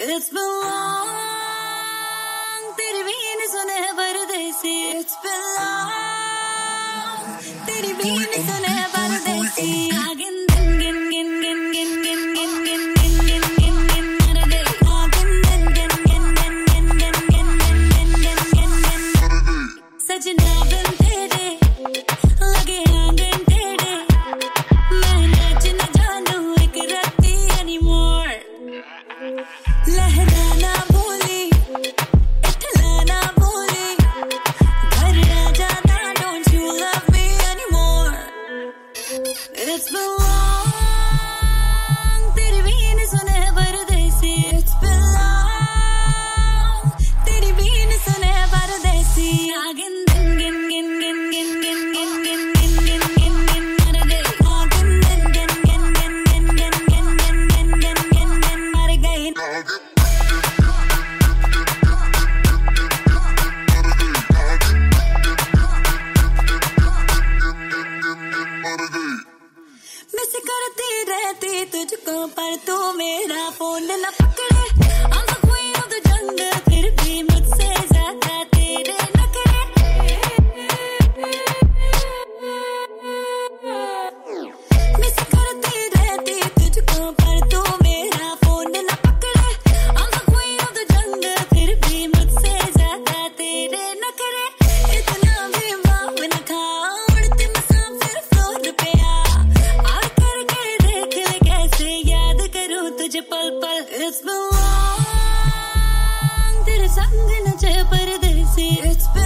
It's been long, तेरी भी नहीं सुने परदेसी. It's been long, तेरी भी नहीं सुने परदेसी. Agin gin gin gin gin gin gin gin gin gin gin gin gin मर गई. Agin gin gin gin gin gin gin gin gin gin gin gin gin. सजना बिन तेरे लगे आंगन टेढ़े. मैं नाच न जानूं एक रत्ती anymore. लहराना बोली इठलाना बोली घर आ जाना. Don't you love me anymore? It's been long, तेरी भी नहीं सुने परदेसी. It's been long, तेरी भी नहीं सुने परदेसी. Agin gin gin gin gin gin gin gin gin gin gin gin gin मर गई. Agin gin gin gin gin gin gin gin gin gin gin gin gin मर गई. मिस करती रहती तुझको पर तू मेरा फोन न पकड़े. I'm the queen of the jungle फिर भी मुझसे ज्यादा तेरे नखरे. मिस करती रहती तुझको पर तू मेरा फोन न पकड़े. I'm the queen of the jungle फिर भी मुझसे ज्यादा तेरे नखरे. इतना भी माफ न खाओ उड़ती मुसाफिर फ्लोर पे आ. और करके देख ले कैसे याद करूं तुझे पल पल. It's been long, तेरे संग नचे परदेसी. It's been